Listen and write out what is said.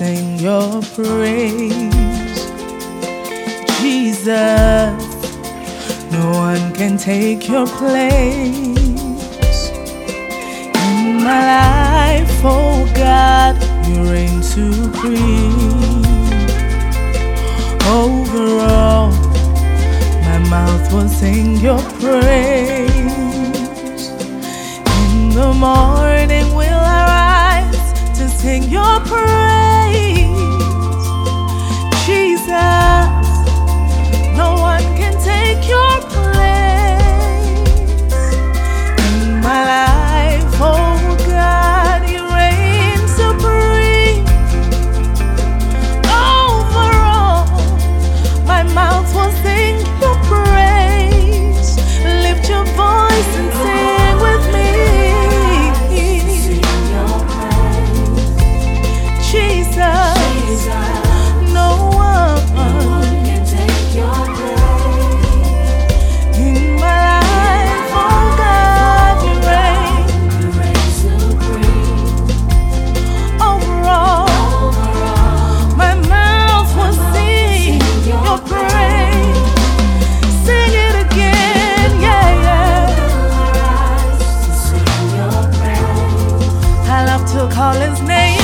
sing your praise. Jesus, no one can take your place. In my life, oh God, you reign supreme. Overall, my mouth will sing your praise. In the morning will I rise to sing your praise. Jesus, no one can take your place. In my life, oh God, you reign supreme. Overall, my mouth will sing your praise. Lift your voice and sing with me. Jesus, no one can take your place. In my life, oh God, you reign supreme. Overall, my mouth will sing your praise. Sing it again, yeah, yeah. I love to call his name.